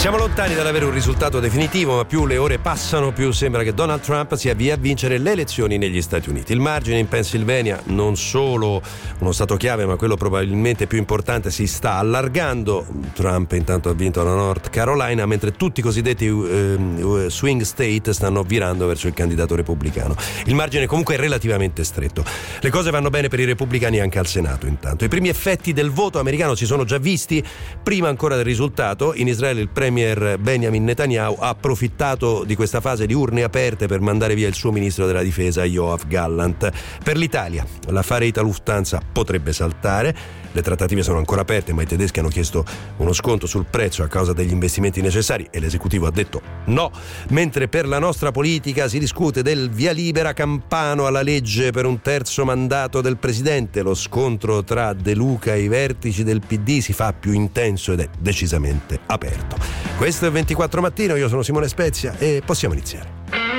Siamo lontani dall'avere un risultato definitivo, ma più le ore passano, più sembra che Donald Trump si avvii a vincere le elezioni negli Stati Uniti. Il margine in Pennsylvania, non solo uno stato chiave, ma quello probabilmente più importante, si sta allargando. Trump intanto ha vinto la North Carolina, mentre tutti i cosiddetti swing state stanno virando verso il candidato repubblicano. Il margine comunque è relativamente stretto. Le cose vanno bene per i repubblicani anche al Senato intanto. I primi effetti del voto americano si sono già visti prima ancora del risultato. In Israele il premier Benjamin Netanyahu ha approfittato di questa fase di urne aperte per mandare via il suo ministro della difesa Yoav Gallant. Per l'Italia l'affare Ita-Lufthansa potrebbe saltare. Le trattative sono ancora aperte, ma i tedeschi hanno chiesto uno sconto sul prezzo a causa degli investimenti necessari e l'esecutivo ha detto no. Mentre per la nostra politica si discute del via libera campano alla legge per un terzo mandato del presidente. Lo scontro tra De Luca e i vertici del PD si fa più intenso ed è decisamente aperto. Questo è 24 Mattino, io sono Simone Spezia e possiamo iniziare.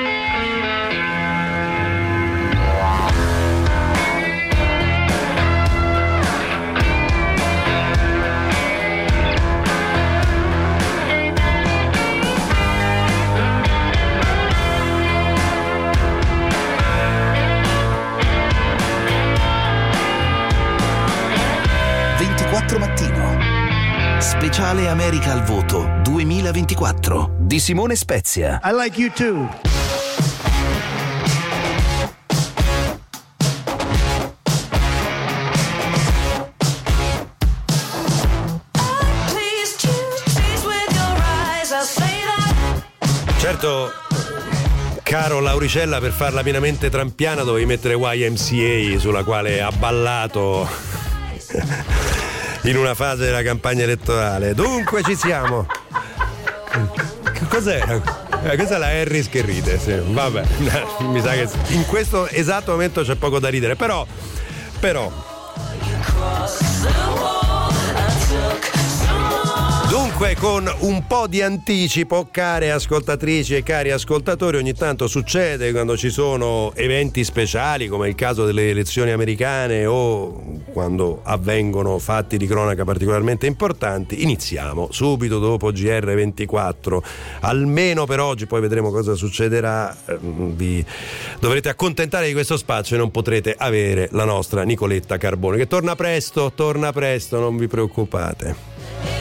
Speciale America al voto 2024 di Simone Spezia. I like you too. Certo, caro Lauricella, per farla pienamente trampiana dovevi mettere YMCA, sulla quale ha ballato in una fase della campagna elettorale. Dunque ci siamo. Che cos'era? Questa è la Harris che ride, sì. Vabbè, mi sa che in questo esatto momento c'è poco da ridere, però dunque, con un po' di anticipo, care ascoltatrici e cari ascoltatori, ogni tanto succede quando ci sono eventi speciali, come il caso delle elezioni americane o quando avvengono fatti di cronaca particolarmente importanti, iniziamo subito dopo GR24. Almeno per oggi, poi vedremo cosa succederà. Vi dovrete accontentare di questo spazio e non potrete avere la nostra Nicoletta Carbone, che torna presto, non vi preoccupate.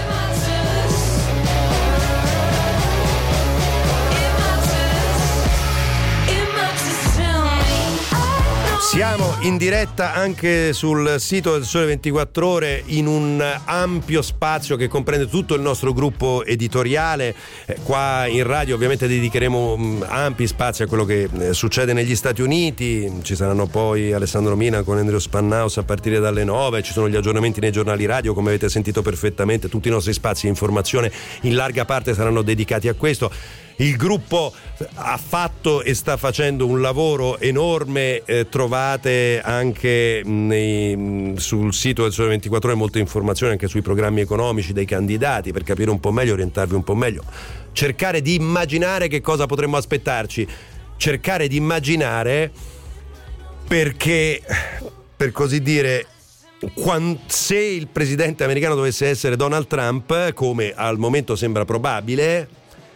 Siamo in diretta anche sul sito del Sole 24 Ore in un ampio spazio che comprende tutto il nostro gruppo editoriale. Qua in radio ovviamente dedicheremo ampi spazi a quello che succede negli Stati Uniti. Ci saranno poi Alessandro Mina con Andrea Spannaus a partire dalle 9. Ci sono gli aggiornamenti nei giornali radio, come avete sentito perfettamente. Tutti i nostri spazi di informazione in larga parte saranno dedicati a questo. Il gruppo ha fatto e sta facendo un lavoro enorme, trovate anche sul sito del Sole 24 Ore molte informazioni anche sui programmi economici dei candidati, per capire un po' meglio, orientarvi un po' meglio, cercare di immaginare che cosa potremmo aspettarci, cercare di immaginare perché, per così dire, se il presidente americano dovesse essere Donald Trump, come al momento sembra probabile,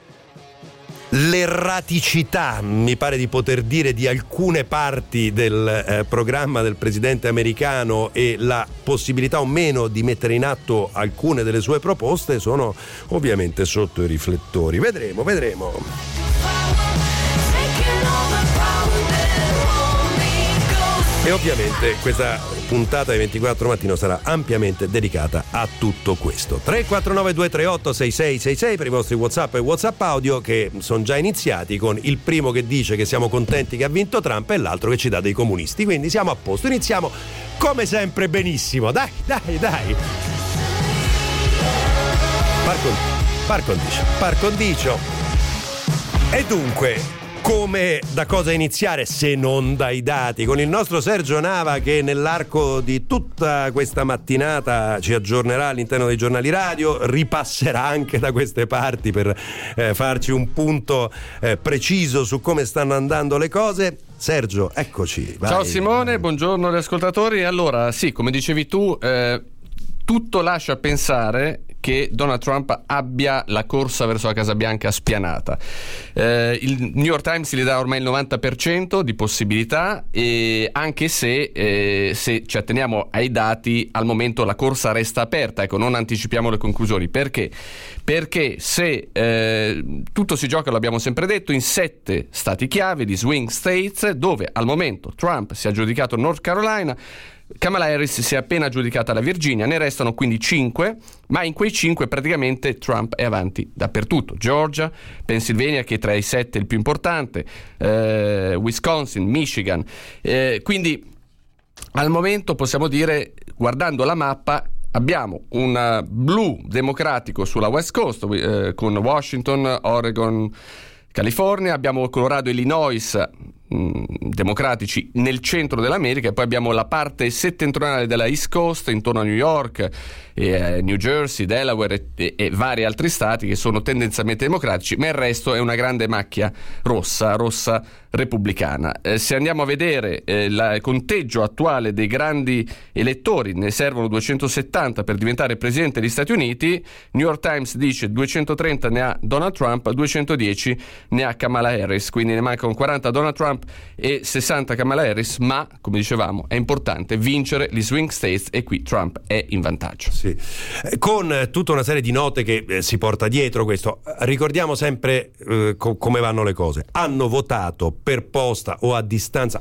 l'erraticità, mi pare di poter dire, di alcune parti del programma del presidente americano e la possibilità o meno di mettere in atto alcune delle sue proposte sono ovviamente sotto i riflettori. Vedremo. E ovviamente questa puntata di 24 Mattino sarà ampiamente dedicata a tutto questo. 349 238 6666 per i vostri WhatsApp e WhatsApp audio, che sono già iniziati, con il primo che dice che siamo contenti che ha vinto Trump e l'altro che ci dà dei comunisti. Quindi siamo a posto. Iniziamo come sempre benissimo. Dai. Par condicio. E dunque, da cosa iniziare se non dai dati? Con il nostro Sergio Nava, che nell'arco di tutta questa mattinata ci aggiornerà all'interno dei giornali radio, ripasserà anche da queste parti per farci un punto preciso su come stanno andando le cose. Sergio, eccoci. Vai. Ciao Simone, buongiorno agli ascoltatori. Allora, sì, come dicevi tu, tutto lascia pensare che Donald Trump abbia la corsa verso la Casa Bianca spianata. Il New York Times gli dà ormai il 90% di possibilità, e anche se ci atteniamo ai dati, al momento la corsa resta aperta. Ecco, non anticipiamo le conclusioni. Perché? Perché se tutto si gioca, l'abbiamo sempre detto, in 7 stati chiave di swing states, dove al momento Trump si è aggiudicato North Carolina, Kamala Harris si è appena aggiudicata la Virginia, ne restano quindi 5, ma in quei 5 praticamente Trump è avanti dappertutto. Georgia, Pennsylvania, che tra i 7 è il più importante, Wisconsin, Michigan, quindi al momento possiamo dire, guardando la mappa, abbiamo un blu democratico sulla West Coast, con Washington, Oregon, California, abbiamo Colorado e Illinois democratici nel centro dell'America, e poi abbiamo la parte settentrionale della East Coast intorno a New York, New Jersey, Delaware e vari altri stati che sono tendenzialmente democratici, ma il resto è una grande macchia rossa repubblicana. Se andiamo a vedere il conteggio attuale dei grandi elettori, ne servono 270 per diventare presidente degli Stati Uniti. New York Times dice 230 ne ha Donald Trump, 210 ne ha Kamala Harris, quindi ne mancano 40 Donald Trump e 60 Kamala Harris, ma come dicevamo è importante vincere gli swing states, e qui Trump è in vantaggio. Sì. Con tutta una serie di note che si porta dietro questo, ricordiamo sempre come vanno le cose. Hanno votato per posta o a distanza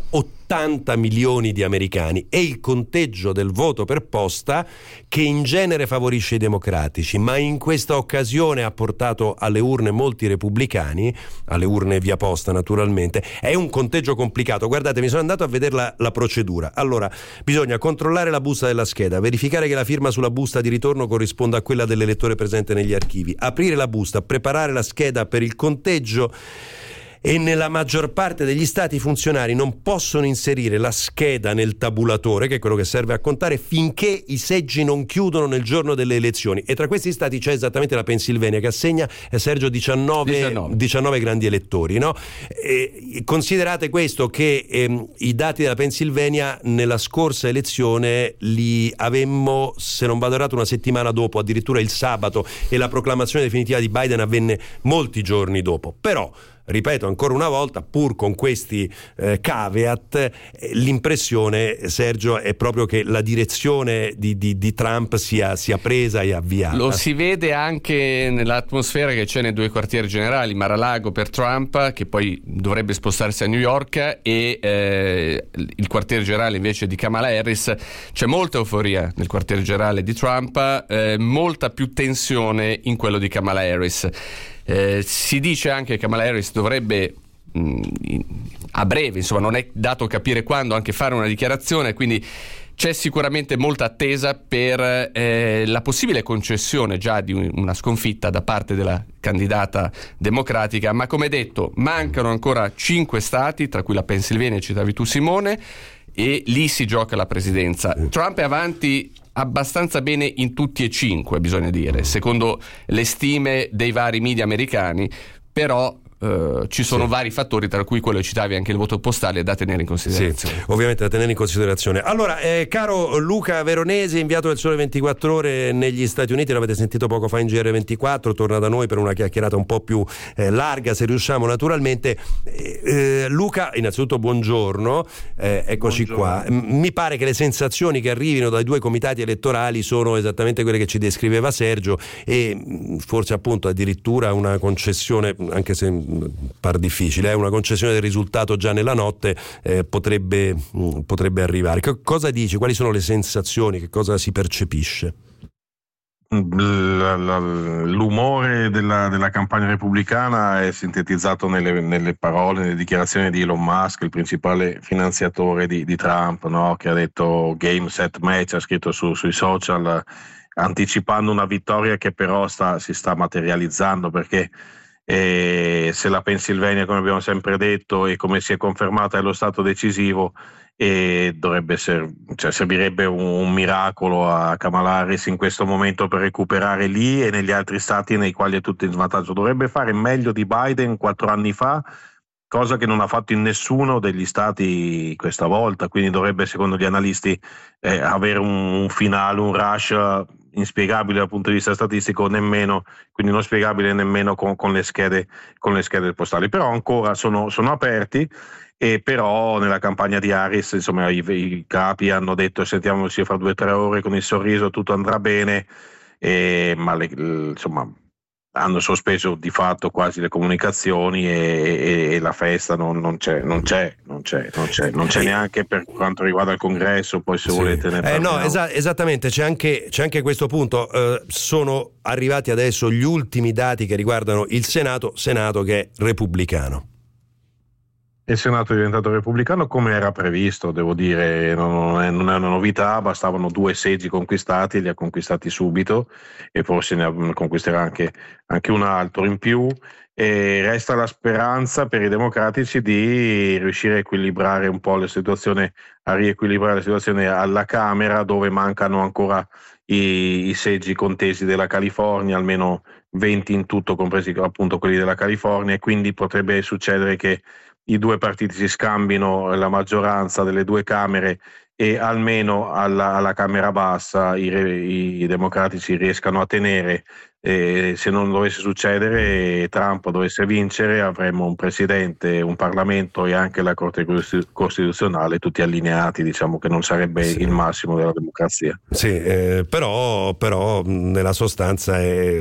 80 milioni di americani, e il conteggio del voto per posta, che in genere favorisce i democratici, ma in questa occasione ha portato alle urne molti repubblicani, alle urne via posta naturalmente. È un conteggio complicato. Guardate, mi sono andato a vedere la procedura. Allora, bisogna controllare la busta della scheda, verificare che la firma sulla busta di ritorno corrisponda a quella dell'elettore presente negli archivi, aprire la busta, preparare la scheda per il conteggio. E nella maggior parte degli stati i funzionari non possono inserire la scheda nel tabulatore, che è quello che serve a contare, finché i seggi non chiudono nel giorno delle elezioni. E tra questi stati c'è esattamente la Pennsylvania, che assegna, Sergio, 19 grandi elettori, no? Considerate questo, che i dati della Pennsylvania nella scorsa elezione li avemmo, se non vado errato, una settimana dopo, addirittura il sabato, e la proclamazione definitiva di Biden avvenne molti giorni dopo. Però ripeto ancora una volta, pur con questi caveat, l'impressione, Sergio, è proprio che la direzione di Trump sia presa e avviata. Lo si vede anche nell'atmosfera che c'è nei 2 quartieri generali, Mar-a-Lago per Trump, che poi dovrebbe spostarsi a New York, e il quartiere generale invece di Kamala Harris. C'è molta euforia nel quartiere generale di Trump, molta più tensione in quello di Kamala Harris. Si dice anche che Kamala Harris dovrebbe a breve, insomma non è dato capire quando, anche fare una dichiarazione, quindi c'è sicuramente molta attesa per la possibile concessione già di una sconfitta da parte della candidata democratica. Ma come detto, mancano ancora 5 stati, tra cui la Pennsylvania, citavi tu Simone, e lì si gioca la presidenza. Trump è avanti abbastanza bene in tutti e 5, bisogna dire, secondo le stime dei vari media americani, però ci sono vari fattori, tra cui quello che citavi, anche il voto postale, da tenere in considerazione. Sì, ovviamente da tenere in considerazione. Allora, caro Luca Veronesi, inviato del Sole 24 Ore negli Stati Uniti, l'avete sentito poco fa in GR24, torna da noi per una chiacchierata un po' più larga, se riusciamo naturalmente. Luca, innanzitutto buongiorno, eccoci qua. Mi pare che le sensazioni che arrivino dai 2 comitati elettorali sono esattamente quelle che ci descriveva Sergio, e forse appunto addirittura una concessione, anche se par difficile, una concessione del risultato già nella notte potrebbe arrivare. Cosa dici? Quali sono le sensazioni? Che cosa si percepisce? L'umore della campagna repubblicana è sintetizzato nelle parole, nelle dichiarazioni di Elon Musk, il principale finanziatore di Trump, no? Che ha detto game, set, match, ha scritto sui social, anticipando una vittoria che però si sta materializzando, perché se la Pennsylvania, come abbiamo sempre detto e come si è confermata, è lo stato decisivo, e servirebbe un miracolo a Kamala Harris in questo momento per recuperare lì e negli altri stati nei quali è tutto in svantaggio. Dovrebbe fare meglio di Biden 4 anni fa, cosa che non ha fatto in nessuno degli stati questa volta, quindi dovrebbe, secondo gli analisti, avere un finale, un rush inspiegabile dal punto di vista statistico, quindi non spiegabile nemmeno con le schede postali, però ancora sono aperti. E però nella campagna di Harris, insomma, i capi hanno detto: sentiamoci fra 2 o 3 ore con il sorriso, tutto andrà bene, ma insomma hanno sospeso di fatto quasi le comunicazioni e la festa non c'è neanche per quanto riguarda il congresso. Poi se volete ne parliamo. No, esattamente, c'è anche questo punto. Sono arrivati adesso gli ultimi dati che riguardano il Senato che è repubblicano. Il Senato è diventato repubblicano come era previsto, devo dire, non è una novità, bastavano 2 seggi conquistati, li ha conquistati subito e forse ne conquisterà anche un altro in più, e resta la speranza per i democratici di riuscire a equilibrare un po' a riequilibrare la situazione alla Camera, dove mancano ancora i seggi contesi della California, almeno 20 in tutto, compresi appunto quelli della California, e quindi potrebbe succedere che i 2 partiti si scambino la maggioranza delle 2 camere e almeno alla Camera bassa i democratici riescano a tenere. Se non dovesse succedere, Trump dovesse vincere, avremmo un presidente, un Parlamento e anche la Corte Costituzionale tutti allineati, diciamo che non sarebbe il massimo della democrazia. Sì, però nella sostanza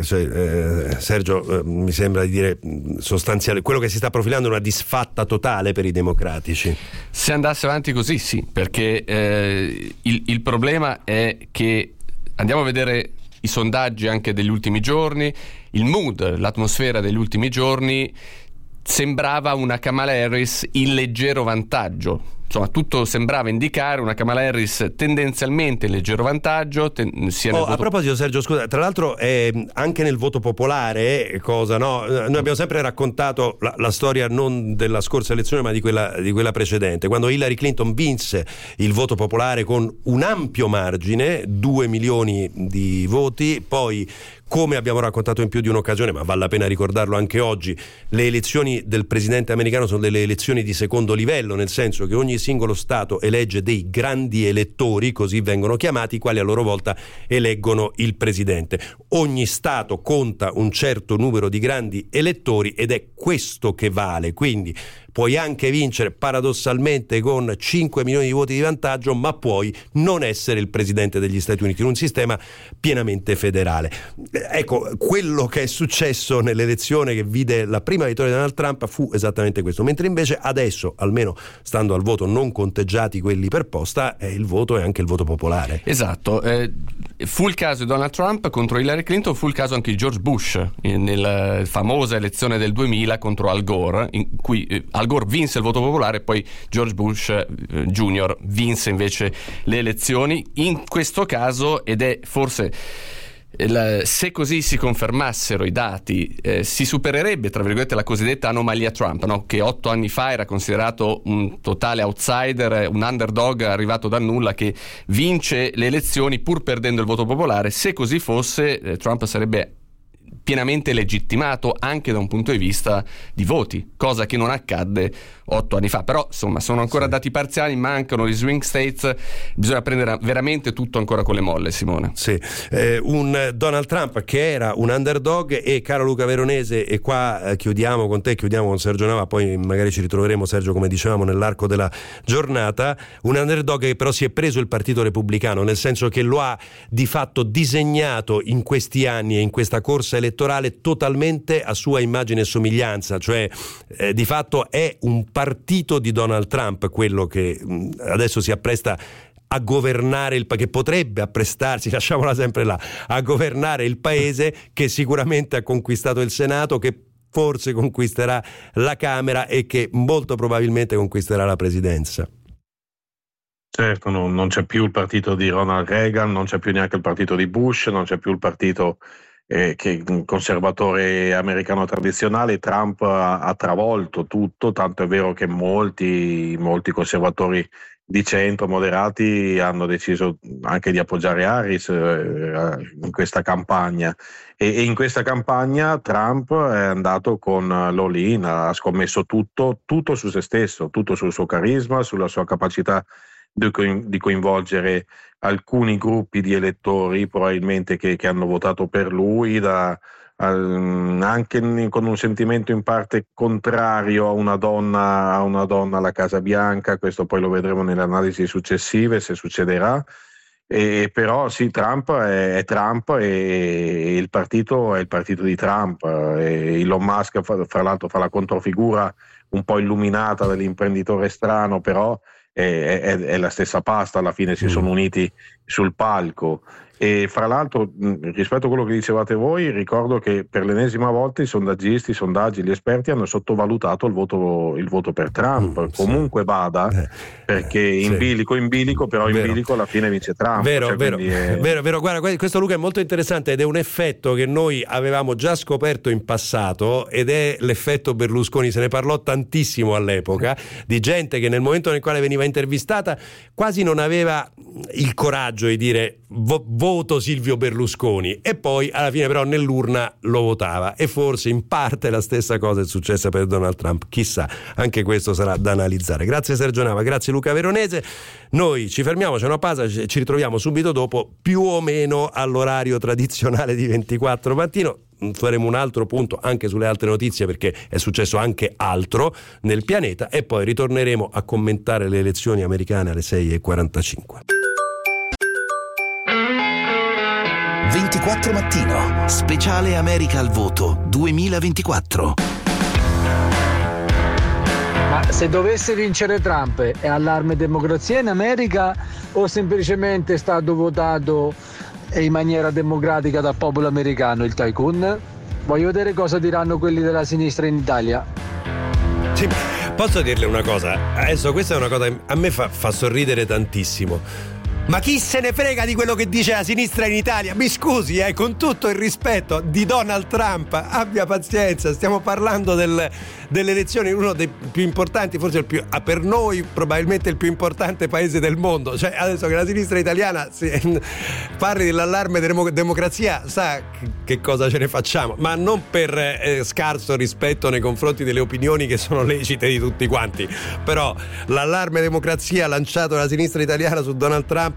Sergio, mi sembra di dire sostanziale, quello che si sta profilando è una disfatta totale per i democratici. Se andasse avanti così sì, perché il problema è che andiamo a vedere i sondaggi anche degli ultimi giorni, il mood, l'atmosfera degli ultimi giorni sembrava una Kamala Harris in leggero vantaggio. Insomma, tutto sembrava indicare una Kamala Harris tendenzialmente in leggero vantaggio. A proposito, Sergio, scusa, tra l'altro anche nel voto popolare, noi abbiamo sempre raccontato la storia non della scorsa elezione ma di quella precedente, quando Hillary Clinton vinse il voto popolare con un ampio margine, 2 milioni di voti. Poi, come abbiamo raccontato in più di un'occasione, ma vale la pena ricordarlo anche oggi, le elezioni del presidente americano sono delle elezioni di secondo livello, nel senso che ogni singolo Stato elegge dei grandi elettori, così vengono chiamati, i quali a loro volta eleggono il presidente. Ogni Stato conta un certo numero di grandi elettori ed è questo che vale, quindi puoi anche vincere paradossalmente con 5 milioni di voti di vantaggio, ma puoi non essere il presidente degli Stati Uniti in un sistema pienamente federale. Ecco, quello che è successo nell'elezione che vide la prima vittoria di Donald Trump fu esattamente questo, mentre invece adesso, almeno stando al voto non conteggiati quelli per posta, il voto è anche il voto popolare. Esatto, fu il caso di Donald Trump contro Hillary Clinton, fu il caso anche di George Bush nella famosa elezione del 2000 contro Al Gore, in cui Al Gore vinse il voto popolare e poi George Bush Jr. vinse invece le elezioni. In questo caso, ed è forse se così si confermassero i dati, si supererebbe tra virgolette la cosiddetta anomalia Trump, no? Che 8 anni fa era considerato un totale outsider, un underdog arrivato da nulla che vince le elezioni pur perdendo il voto popolare. Se così fosse, Trump sarebbe pienamente legittimato anche da un punto di vista di voti, cosa che non accadde 8 anni fa. Però insomma sono ancora dati parziali, mancano gli swing states, bisogna prendere veramente tutto ancora con le molle, Simone. Sì, un Donald Trump che era un underdog. E caro Luca Veronese, e qua chiudiamo con te, chiudiamo con Sergio Nava, poi magari ci ritroveremo, Sergio, come dicevamo, nell'arco della giornata. Un underdog che però si è preso il Partito Repubblicano, nel senso che lo ha di fatto disegnato in questi anni e in questa corsa elettorale totalmente a sua immagine e somiglianza, cioè di fatto è un partito di Donald Trump quello che adesso si appresta a governare che potrebbe apprestarsi, lasciamola sempre là, a governare il paese, che sicuramente ha conquistato il Senato, che forse conquisterà la Camera e che molto probabilmente conquisterà la presidenza. Certo, non c'è più il partito di Ronald Reagan, non c'è più neanche il partito di Bush, non c'è più il partito che conservatore americano tradizionale. Trump ha travolto tutto, tanto è vero che molti conservatori di centro moderati hanno deciso anche di appoggiare Harris in questa campagna, e in questa campagna Trump è andato con l'all-in, ha scommesso tutto su se stesso, tutto sul suo carisma, sulla sua capacità di coinvolgere alcuni gruppi di elettori probabilmente che hanno votato per lui, anche con un sentimento in parte contrario a una donna alla Casa Bianca. Questo poi lo vedremo nelle analisi successive se succederà. Però sì, Trump è Trump e il partito è il partito di Trump. Elon Musk fra l'altro fa la controfigura un po' illuminata dell'imprenditore strano, però è la stessa pasta, alla fine si sono uniti sul palco. E fra l'altro, rispetto a quello che dicevate voi, ricordo che per l'ennesima volta i sondaggi, gli esperti hanno sottovalutato il voto per Trump. Comunque vada, perché in bilico, però in bilico alla fine vince Trump. Vero. Guarda, questo, Luca, è molto interessante ed è un effetto che noi avevamo già scoperto in passato, ed è l'effetto Berlusconi. Se ne parlò tantissimo all'epoca, di gente che nel momento nel quale veniva intervistata quasi non aveva il coraggio di dire voto Silvio Berlusconi, e poi alla fine però nell'urna lo votava. E forse in parte la stessa cosa è successa per Donald Trump, chissà, anche questo sarà da analizzare. Grazie Sergio Nava, grazie Luca Veronese. Noi ci fermiamo, c'è una pausa, ci ritroviamo subito dopo, più o meno all'orario tradizionale di 24 mattino. Faremo un altro punto anche sulle altre notizie, perché è successo anche altro nel pianeta, e poi ritorneremo a commentare le elezioni americane alle 6:45. 24 mattino, speciale America al voto 2024. Ma se dovesse vincere Trump, è allarme democrazia in America o semplicemente è stato votato in maniera democratica dal popolo americano il tycoon? Voglio vedere cosa diranno quelli della sinistra in Italia. Sì, posso dirle una cosa? Adesso questa è una cosa che a me fa sorridere tantissimo. Ma chi se ne frega di quello che dice la sinistra in Italia? Mi scusi, con tutto il rispetto di Donald Trump, abbia pazienza, stiamo parlando delle elezioni in uno dei più importanti, forse per noi probabilmente il più importante paese del mondo. Cioè, adesso che la sinistra italiana parli dell'allarme democrazia, sa che cosa ce ne facciamo, ma non per scarso rispetto nei confronti delle opinioni che sono lecite di tutti quanti, però l'allarme democrazia lanciato dalla sinistra italiana su Donald Trump,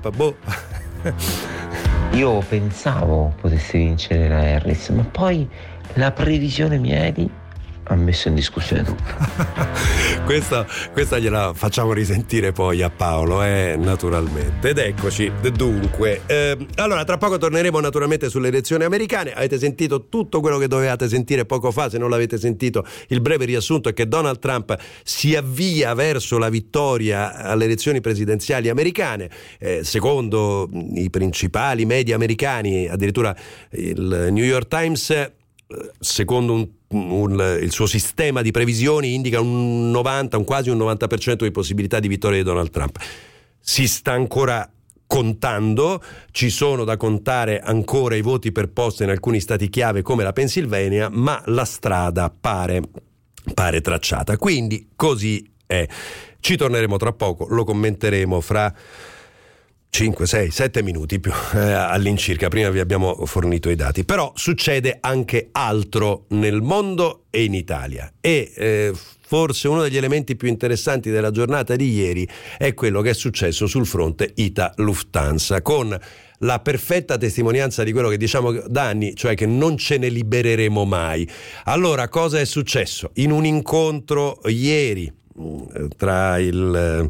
Io pensavo potesse vincere la Harris, ma poi la previsione miei ha messo in discussione tutto. Questa gliela facciamo risentire poi a Paolo, naturalmente. Ed eccoci, dunque. Allora, tra poco torneremo naturalmente sulle elezioni americane. Avete sentito tutto quello che dovevate sentire poco fa. Se non l'avete sentito, il breve riassunto è che Donald Trump si avvia verso la vittoria alle elezioni presidenziali americane. Secondo i principali media americani, addirittura il New York Times, secondo il suo sistema di previsioni, indica quasi un 90% di possibilità di vittoria di Donald Trump. Si sta ancora contando, ci sono da contare ancora i voti per posto in alcuni stati chiave come la Pennsylvania, ma la strada pare tracciata. Quindi così è. Ci torneremo tra poco, lo commenteremo fra 5, 6, 7 minuti più all'incirca. Prima vi abbiamo fornito i dati. Però succede anche altro nel mondo e in Italia, e forse uno degli elementi più interessanti della giornata di ieri è quello che è successo sul fronte Ita-Lufthansa, con la perfetta testimonianza di quello che diciamo da anni, cioè che non ce ne libereremo mai. Allora, cosa è successo? In un incontro ieri tra il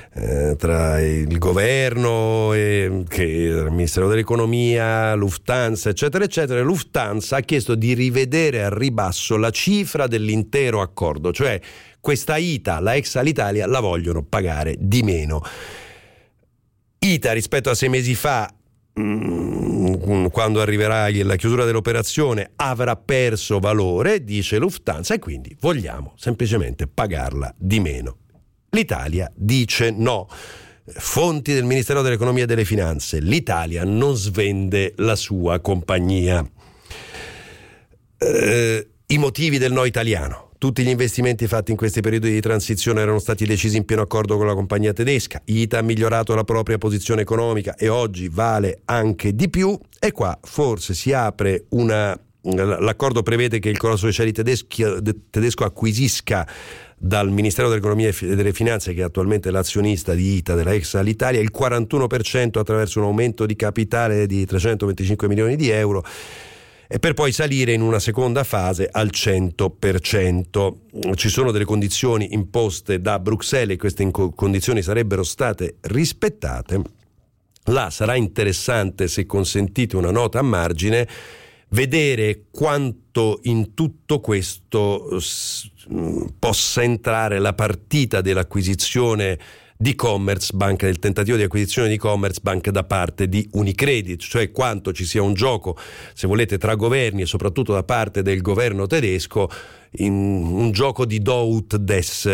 governo e il Ministero dell'Economia, Lufthansa, eccetera eccetera, Lufthansa ha chiesto di rivedere al ribasso la cifra dell'intero accordo, cioè questa Ita, la ex Alitalia, la vogliono pagare di meno. Ita rispetto a 6 mesi fa, quando arriverà la chiusura dell'operazione, avrà perso valore, dice Lufthansa, e quindi vogliamo semplicemente pagarla di meno. L'Italia dice no. Fonti del Ministero dell'Economia e delle Finanze: l'Italia non svende la sua compagnia. I motivi del no italiano: tutti gli investimenti fatti in questi periodi di transizione erano stati decisi in pieno accordo con la compagnia tedesca. Ita ha migliorato la propria posizione economica e oggi vale anche di più, e qua forse si apre una L'accordo prevede che il Colosso degli Acciai tedesco acquisisca dal Ministero dell'Economia e delle Finanze, che è attualmente l'azionista di ITA, della ex Alitalia, il 41% attraverso un aumento di capitale di 325 milioni di euro, e per poi salire in una seconda fase al 100%. Ci sono delle condizioni imposte da Bruxelles e queste condizioni sarebbero state rispettate. Là sarà interessante, se consentite una nota a margine, vedere quanto in tutto questo possa entrare la partita dell'acquisizione di Commerzbank, del tentativo di acquisizione di Commerzbank da parte di Unicredit, cioè quanto ci sia un gioco, se volete, tra governi e soprattutto da parte del governo tedesco, in un gioco di do ut des,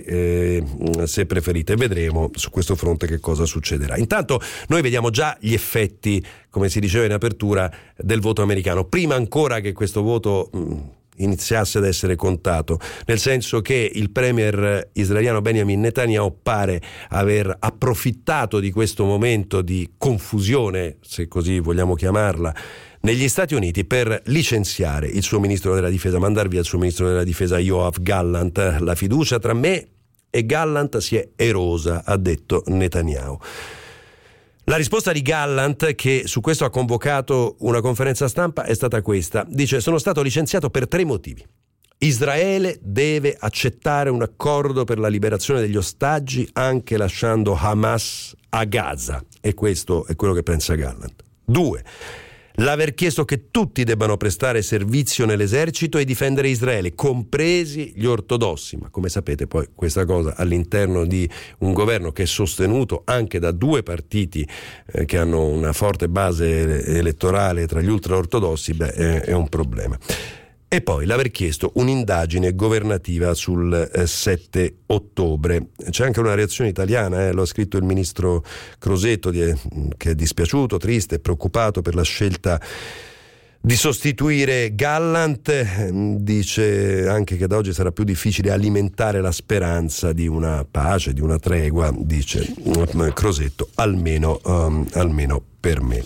se preferite. Vedremo su questo fronte che cosa succederà. Intanto noi vediamo già gli effetti, come si diceva in apertura, del voto americano, prima ancora che questo voto iniziasse ad essere contato, nel senso che il premier israeliano Benjamin Netanyahu pare aver approfittato di questo momento di confusione, se così vogliamo chiamarla, negli Stati Uniti per licenziare il suo ministro della difesa, mandar via il suo ministro della difesa Yoav Gallant. La fiducia tra me e Gallant si è erosa, ha detto Netanyahu. La risposta di Gallant, che su questo ha convocato una conferenza stampa, è stata questa. Dice: sono stato licenziato per 3 motivi. Israele deve accettare un accordo per la liberazione degli ostaggi, anche lasciando Hamas a Gaza. E questo è quello che pensa Gallant. 2. L'aver chiesto che tutti debbano prestare servizio nell'esercito e difendere Israele, compresi gli ortodossi. Ma come sapete, poi questa cosa all'interno di un governo che è sostenuto anche da 2 partiti che hanno una forte base elettorale tra gli ultraortodossi, è un problema. E poi l'aver chiesto un'indagine governativa sul 7 ottobre. C'è anche una reazione italiana, lo ha scritto il ministro Crosetto, che è dispiaciuto, triste e preoccupato per la scelta di sostituire Gallant. Dice anche che da oggi sarà più difficile alimentare la speranza di una pace, di una tregua, dice Crosetto, almeno per me.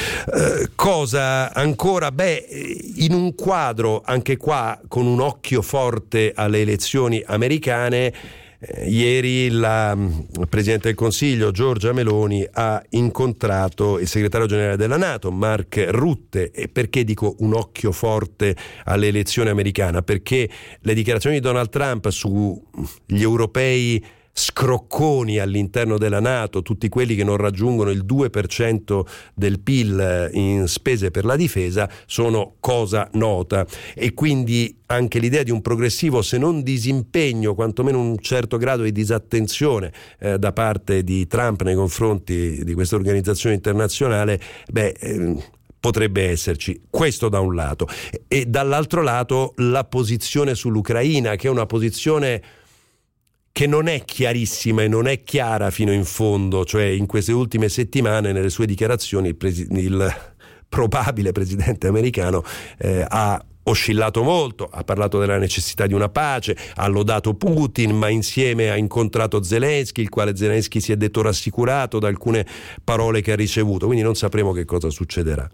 Cosa ancora? In un quadro anche qua con un occhio forte alle elezioni americane, ieri la Presidente del Consiglio Giorgia Meloni ha incontrato il segretario generale della NATO Mark Rutte. E perché dico un occhio forte alle elezioni americane? Perché le dichiarazioni di Donald Trump sugli europei scrocconi all'interno della NATO, tutti quelli che non raggiungono il 2% del PIL in spese per la difesa, sono cosa nota, e quindi anche l'idea di un progressivo, se non disimpegno, quantomeno un certo grado di disattenzione da parte di Trump nei confronti di questa organizzazione internazionale, potrebbe esserci. Questo da un lato. E dall'altro lato la posizione sull'Ucraina, che è una posizione che non è chiarissima e non è chiara fino in fondo. Cioè, in queste ultime settimane, nelle sue dichiarazioni, il probabile presidente americano ha oscillato molto, ha parlato della necessità di una pace, ha lodato Putin, ma insieme ha incontrato Zelensky, il quale Zelensky si è detto rassicurato da alcune parole che ha ricevuto, quindi non sapremo che cosa succederà.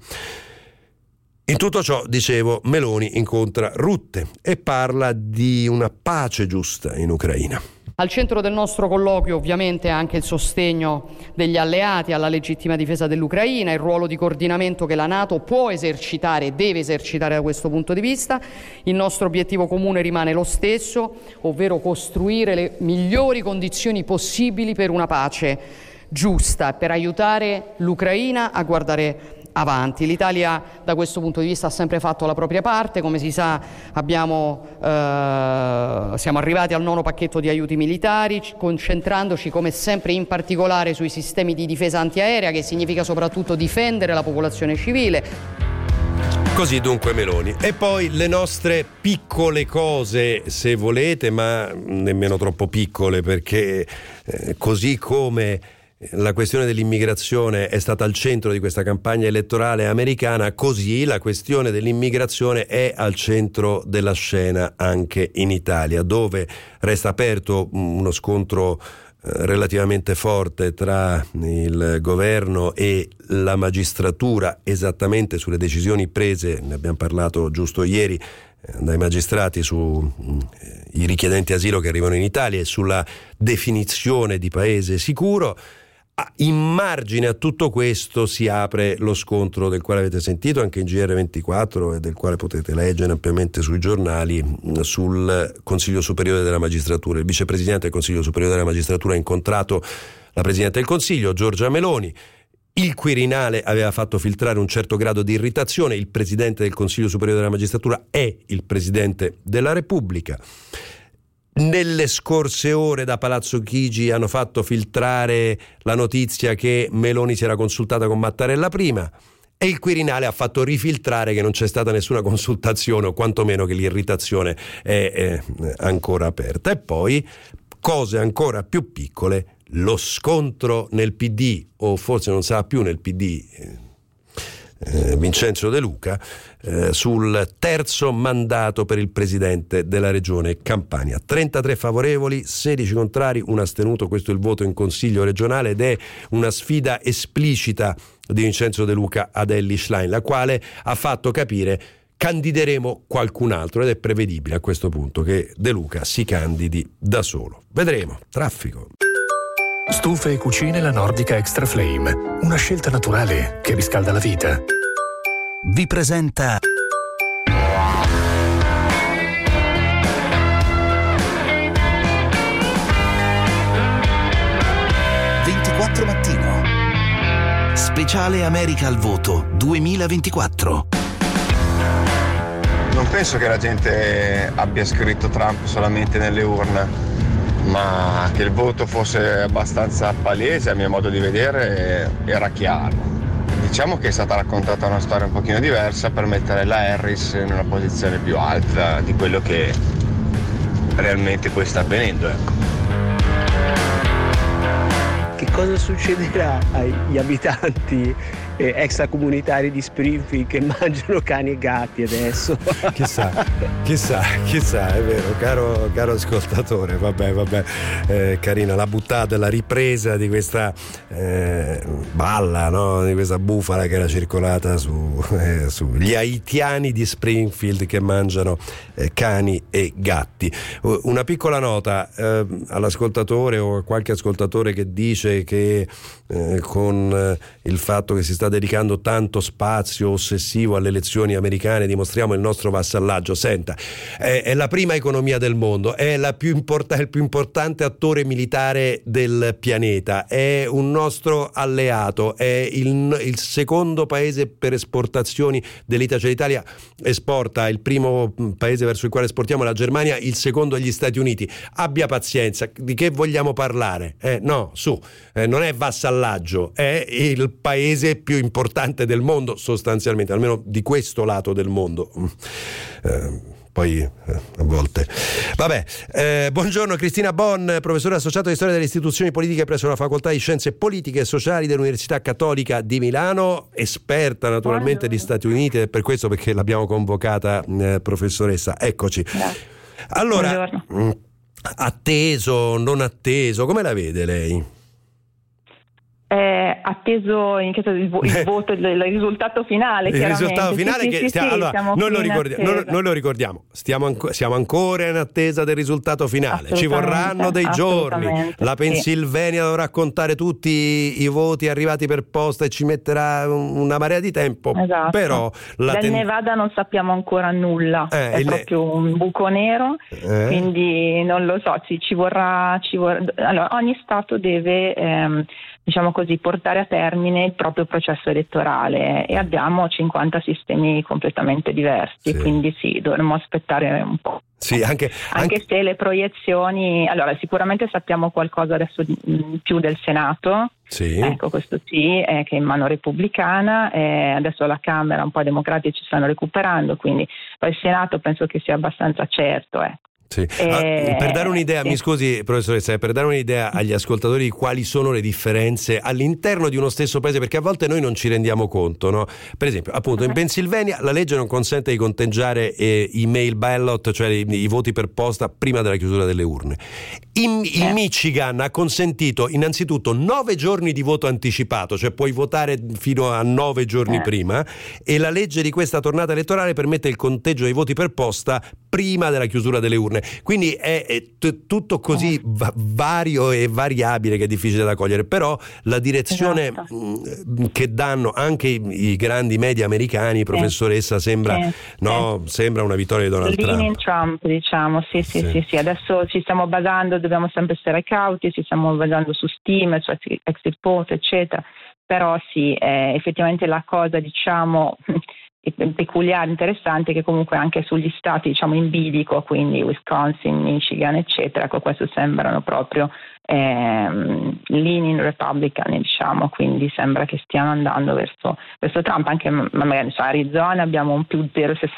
In tutto ciò, dicevo, Meloni incontra Rutte e parla di una pace giusta in Ucraina. Al centro del nostro colloquio ovviamente anche il sostegno degli alleati alla legittima difesa dell'Ucraina, il ruolo di coordinamento che la NATO può esercitare e deve esercitare da questo punto di vista. Il nostro obiettivo comune rimane lo stesso, ovvero costruire le migliori condizioni possibili per una pace giusta, per aiutare l'Ucraina a guardare avanti. L'Italia da questo punto di vista ha sempre fatto la propria parte. Come si sa, siamo arrivati al 9° pacchetto di aiuti militari, concentrandoci come sempre in particolare sui sistemi di difesa antiaerea, che significa soprattutto difendere la popolazione civile. Così dunque Meloni. E poi le nostre piccole cose, se volete, ma nemmeno troppo piccole, perché così come la questione dell'immigrazione è stata al centro di questa campagna elettorale americana, così la questione dell'immigrazione è al centro della scena anche in Italia, dove resta aperto uno scontro relativamente forte tra il governo e la magistratura, esattamente sulle decisioni prese, ne abbiamo parlato giusto ieri, dai magistrati sui richiedenti asilo che arrivano in Italia e sulla definizione di paese sicuro. In margine a tutto questo si apre lo scontro del quale avete sentito anche in GR24 e del quale potete leggere ampiamente sui giornali, sul Consiglio Superiore della Magistratura. Il vicepresidente del Consiglio Superiore della Magistratura ha incontrato la Presidente del Consiglio, Giorgia Meloni. Il Quirinale aveva fatto filtrare un certo grado di irritazione. Il Presidente del Consiglio Superiore della Magistratura è il Presidente della Repubblica. Nelle scorse ore da Palazzo Chigi hanno fatto filtrare la notizia che Meloni si era consultata con Mattarella prima e il Quirinale ha fatto rifiltrare che non c'è stata nessuna consultazione, o quantomeno che l'irritazione è ancora aperta. E poi, cose ancora più piccole, lo scontro nel PD, o forse non sarà più nel PD, Vincenzo De Luca, sul terzo mandato per il presidente della regione Campania. 33 favorevoli, 16 contrari, un astenuto. Questo è il voto in consiglio regionale ed è una sfida esplicita di Vincenzo De Luca ad Elly Schlein, la quale ha fatto capire: candideremo qualcun altro, ed è prevedibile a questo punto che De Luca si candidi da solo. Vedremo. Traffico. Stufe e cucine La Nordica Extra Flame, una scelta naturale che riscalda la vita. Vi presenta «24 Mattino». Speciale America al voto 2024. Non penso che la gente abbia scritto Trump solamente nelle urne, ma che il voto fosse abbastanza palese, a mio modo di vedere era chiaro. Diciamo che è stata raccontata una storia un pochino diversa per mettere la Harris in una posizione più alta di quello che realmente poi sta avvenendo, ecco. Che cosa succederà agli abitanti extracomunitari di Springfield che mangiano cani e gatti adesso? Chissà, è vero, caro ascoltatore. Vabbè, carina la buttata, la ripresa di questa balla, no? Di questa bufala che era circolata sugli haitiani di Springfield che mangiano cani e gatti. Una piccola nota all'ascoltatore o a qualche ascoltatore che dice che con il fatto che si sta dedicando tanto spazio ossessivo alle elezioni americane dimostriamo il nostro vassallaggio. Senta, è la prima economia del mondo, è il più importante attore militare del pianeta, è un nostro alleato, è il secondo paese per esportazioni dell'Italia. Cioè l'Italia esporta, il primo paese verso il quale esportiamo la Germania, il secondo agli Stati Uniti. Abbia pazienza, di che vogliamo parlare? Non è vassallaggio, è il paese più importante del mondo sostanzialmente, almeno di questo lato del mondo. Poi a volte buongiorno Cristina Bon, professore associato di storia delle istituzioni politiche presso la facoltà di scienze politiche e sociali dell'Università Cattolica di Milano, esperta naturalmente di Stati Uniti, e per questo perché l'abbiamo convocata professoressa. Eccoci. Allora, atteso, non atteso, come la vede lei? Atteso in che il voto, il risultato finale. Il risultato finale noi lo ricordiamo. Siamo ancora in attesa del risultato finale. Ci vorranno dei giorni. La Pennsylvania dovrà contare tutti i voti arrivati per posta e ci metterà una marea di tempo. Esatto. Però del Nevada non sappiamo ancora nulla. È proprio un buco nero. Quindi non lo so. Ci vorrà. Allora, ogni stato deve diciamo così, portare a termine il proprio processo elettorale e abbiamo 50 sistemi completamente diversi, quindi dovremmo aspettare un po'. Sì, anche se le proiezioni, allora sicuramente sappiamo qualcosa adesso più del Senato, ecco questo che è in mano repubblicana, adesso la Camera un po' i democratici stanno recuperando, quindi poi il Senato penso che sia abbastanza certo, Sì. Per dare un'idea, mi scusi professoressa, per dare un'idea agli ascoltatori di quali sono le differenze all'interno di uno stesso paese, perché a volte noi non ci rendiamo conto, no? Per esempio, appunto, in Pennsylvania la legge non consente di conteggiare i mail ballot, cioè i voti per posta, prima della chiusura delle urne. Il Michigan ha consentito innanzitutto 9 giorni di voto anticipato, cioè puoi votare fino a 9 giorni prima, e la legge di questa tornata elettorale permette il conteggio dei voti per posta prima della chiusura delle urne. Quindi è tutto così vario e variabile che è difficile da cogliere, però la direzione che danno anche i grandi media americani, professoressa, sembra una vittoria di Donald Trump. In Trump, diciamo, sì. Adesso ci stiamo basando, dobbiamo sempre essere cauti, ci stiamo basando su stime, su exit polls, eccetera, però sì, effettivamente la cosa, diciamo, peculiare, interessante, che comunque anche sugli stati, diciamo, in bilico, quindi Wisconsin, Michigan, eccetera, questo sembrano proprio leaning Republican, diciamo, quindi sembra che stiano andando verso Trump. Anche magari a Arizona abbiamo un più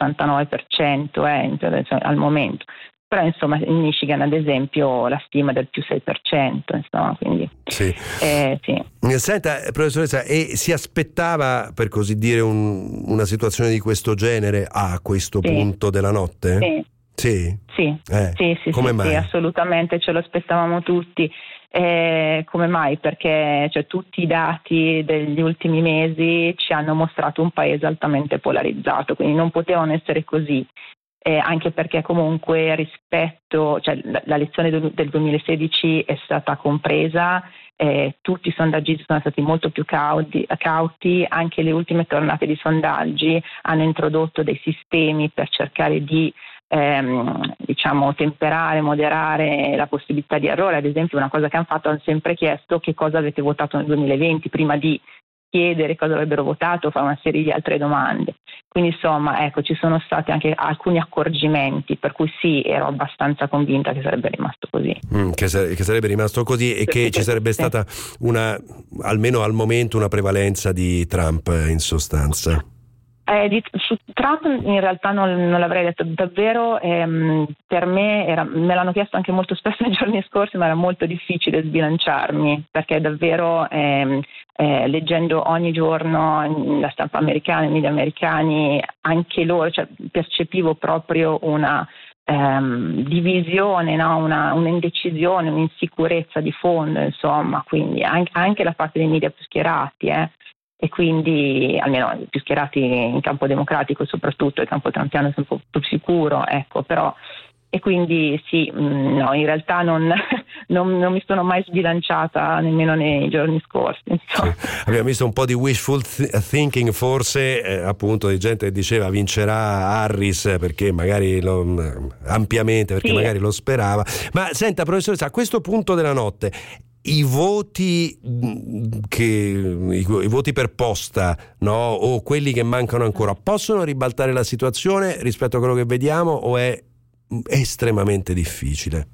0,69% al momento. Però insomma in Michigan ad esempio la stima è del più 6%, insomma, quindi sì. Senta, professoressa, e si aspettava, per così dire, una situazione di questo genere a questo punto della notte? Sì. Come mai? Sì, assolutamente, ce lo aspettavamo tutti. Come mai? Perché tutti i dati degli ultimi mesi ci hanno mostrato un paese altamente polarizzato, quindi non potevano essere così. Anche perché comunque rispetto, la elezione del 2016 è stata compresa, tutti i sondaggisti sono stati molto più cauti, anche le ultime tornate di sondaggi hanno introdotto dei sistemi per cercare di temperare, moderare la possibilità di errore. Ad esempio, una cosa che hanno fatto, hanno sempre chiesto che cosa avete votato nel 2020 prima di chiedere cosa avrebbero votato, fare una serie di altre domande. Quindi insomma, ci sono stati anche alcuni accorgimenti, per cui sì, ero abbastanza convinta che sarebbe rimasto così. Che sarebbe rimasto così e che ci sarebbe stata almeno al momento, una prevalenza di Trump, in sostanza. Su Trump in realtà non l'avrei detto davvero, per me me l'hanno chiesto anche molto spesso nei giorni scorsi, ma era molto difficile sbilanciarmi, perché davvero leggendo ogni giorno la stampa americana, i media americani, anche loro, percepivo proprio una divisione, no? Un'indecisione, un'insicurezza di fondo, insomma, quindi anche da parte dei media più schierati, e quindi almeno più schierati in campo democratico, soprattutto il campo trumpiano è un po' più sicuro, però, e quindi sì, no, in realtà non mi sono mai sbilanciata nemmeno nei giorni scorsi, insomma. Sì. Abbiamo visto un po' di wishful thinking, forse, appunto, di gente che diceva vincerà Harris perché magari ampiamente, perché magari lo sperava. Ma senta, professoressa, a questo punto della notte i voti per posta, no, o quelli che mancano ancora, possono ribaltare la situazione rispetto a quello che vediamo, o è estremamente difficile?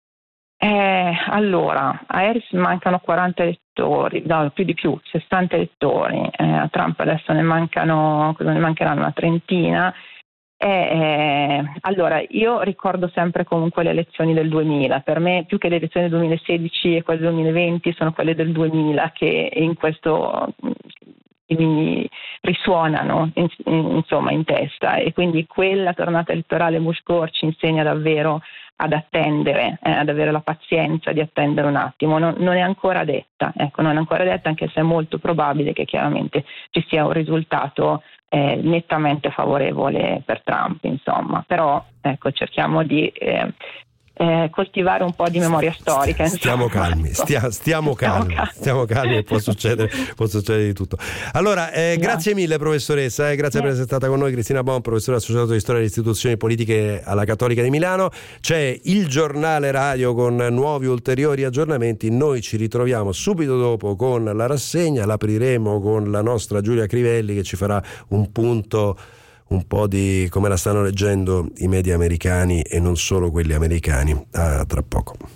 Allora, a Harris mancano 40 elettori, no, più, 60 elettori, a Trump adesso ne mancheranno una trentina. Allora, io ricordo sempre comunque le elezioni del 2000, per me più che le elezioni del 2016 e quelle del 2020 sono quelle del 2000 che in questo mi risuonano insomma in testa, e quindi quella tornata elettorale Bush-Gore ci insegna davvero ad attendere, ad avere la pazienza di attendere un attimo. Non è ancora detta, anche se è molto probabile che chiaramente ci sia un risultato nettamente favorevole per Trump, insomma. Però cerchiamo di coltivare un po' di memoria storica. Stiamo calmi, stiamo calmi, può succedere di tutto. Allora, grazie mille professoressa, grazie per essere stata con noi. Cristina Bon, professore associato di storia delle istituzioni politiche alla Cattolica di Milano. C'è il giornale radio con nuovi ulteriori aggiornamenti. Noi ci ritroviamo subito dopo con la rassegna, l'apriremo con la nostra Giulia Crivelli che ci farà un po' di come la stanno leggendo i media americani e non solo quelli americani. Tra poco.